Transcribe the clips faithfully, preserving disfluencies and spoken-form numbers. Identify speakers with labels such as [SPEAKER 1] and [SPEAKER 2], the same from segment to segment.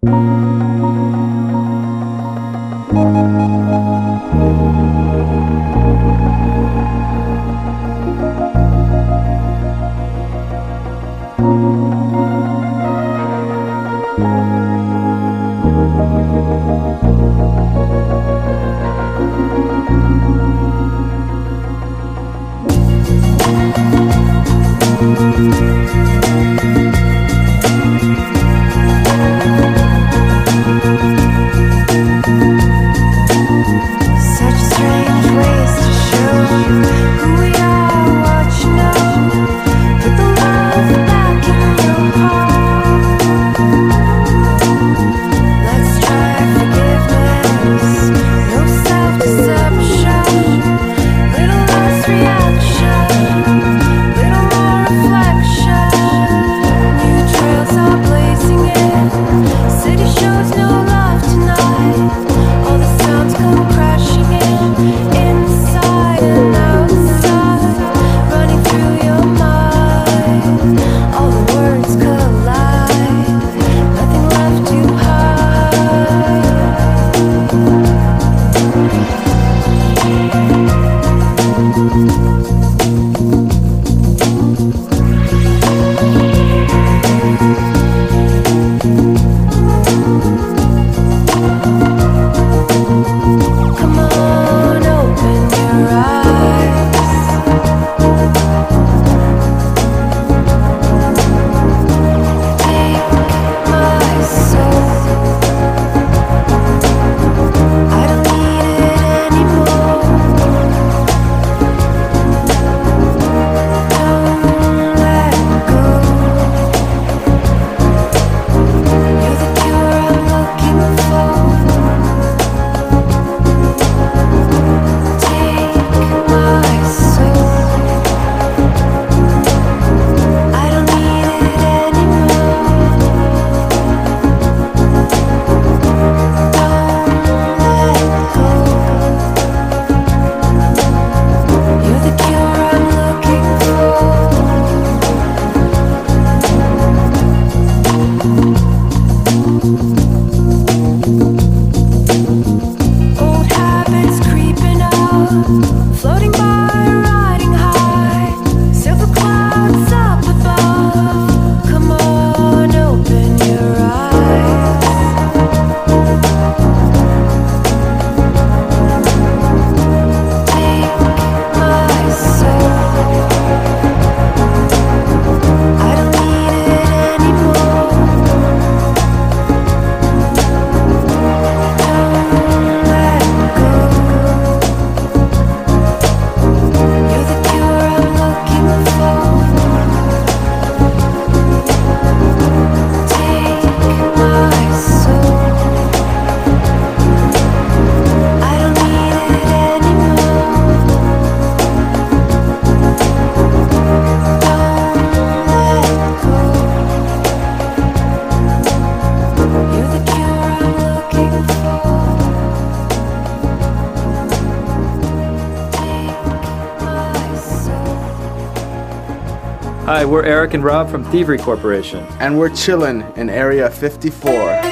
[SPEAKER 1] Hi, we're Eric and Rob from Thievery Corporation.
[SPEAKER 2] And we're chillin' in Area fifty-four.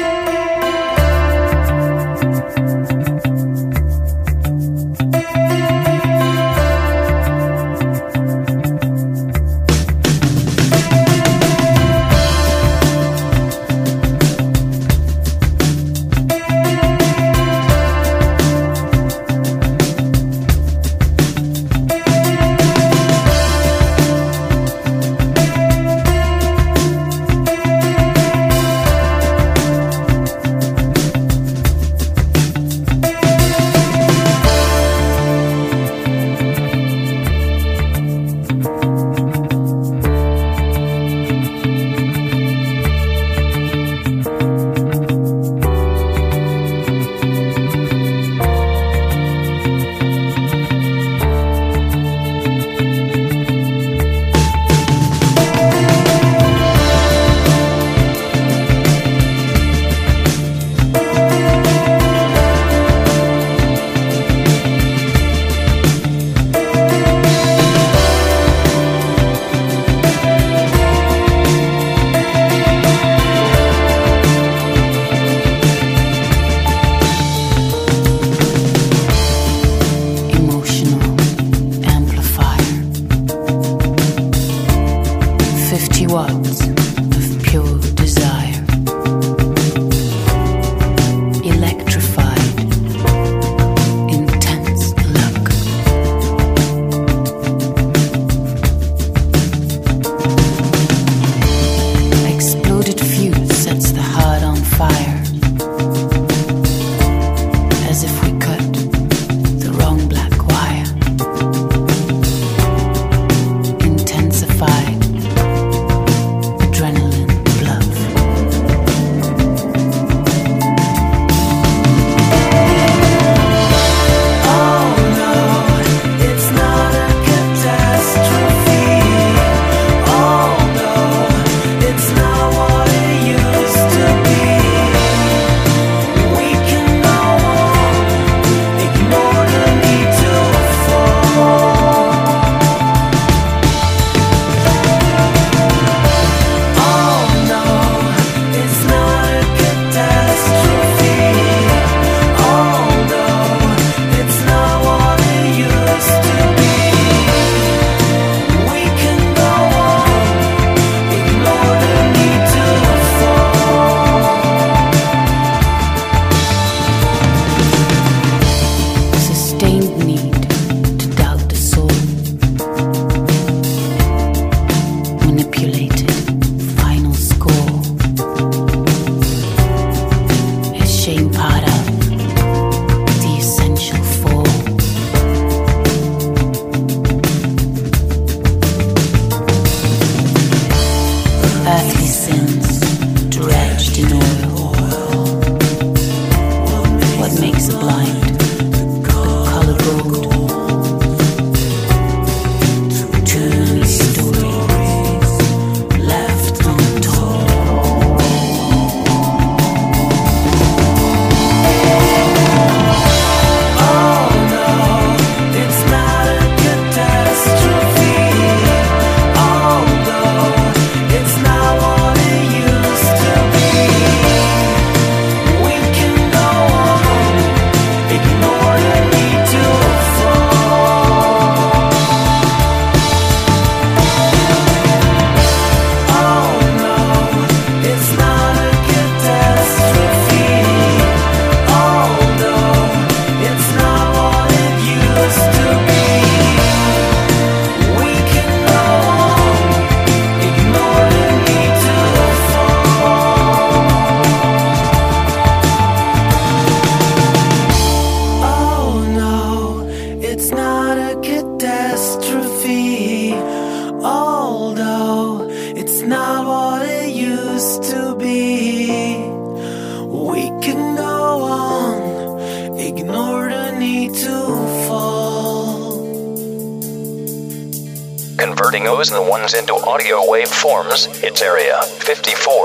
[SPEAKER 3] converting O's and ones into audio wave forms, it's Area fifty-four.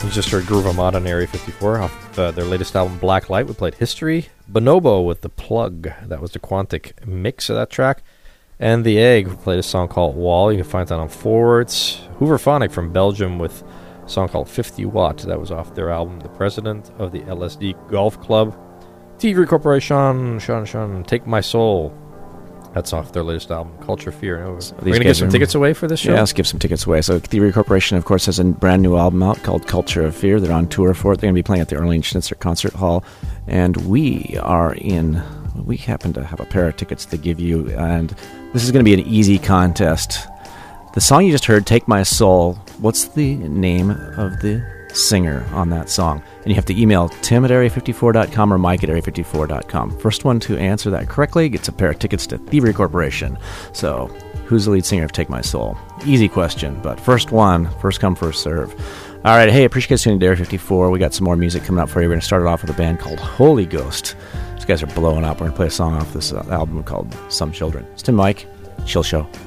[SPEAKER 4] You just heard Groove Armada on Area fifty-four off uh, their latest album, Black Light. We played History. Bonobo with The Plug. That was the Quantic mix of that track. And The Egg, we played a song called Wall. You can find that on Forwards. Hooverphonic from Belgium with a song called fifty watt. That was off their album, The President of the L S D Golf Club. Thievery Corporation, Sean Sean, Take My Soul. That's off their latest album, Culture Fear. We're
[SPEAKER 5] So
[SPEAKER 4] going to give some tickets away for this show?
[SPEAKER 5] Yeah, let's give some tickets away. So Thievery Corporation, of course, has a brand new album out called Culture of Fear. They're on tour for it. They're going to be playing at the Arlene Schnitzer Concert Hall. And we are in... We happen to have a pair of tickets to give you, and this is going to be an easy contest. The song you just heard, Take My Soul, what's the name of the singer on that song? And you have to email tim at area fifty-four dot com or mike at area fifty-four dot com. First one to answer that correctly gets a pair of tickets to Thievery Corporation. So, who's the lead singer of Take My Soul? Easy question, but first one, first come, first serve. All right, hey, appreciate you tuning to Area fifty-four. We got some more music coming up for you. We're going to start it off with a band called Holy Ghost. These guys are blowing up. We're going to play a song off this uh, album called Some Children. It's Tim Mike, Chill Show.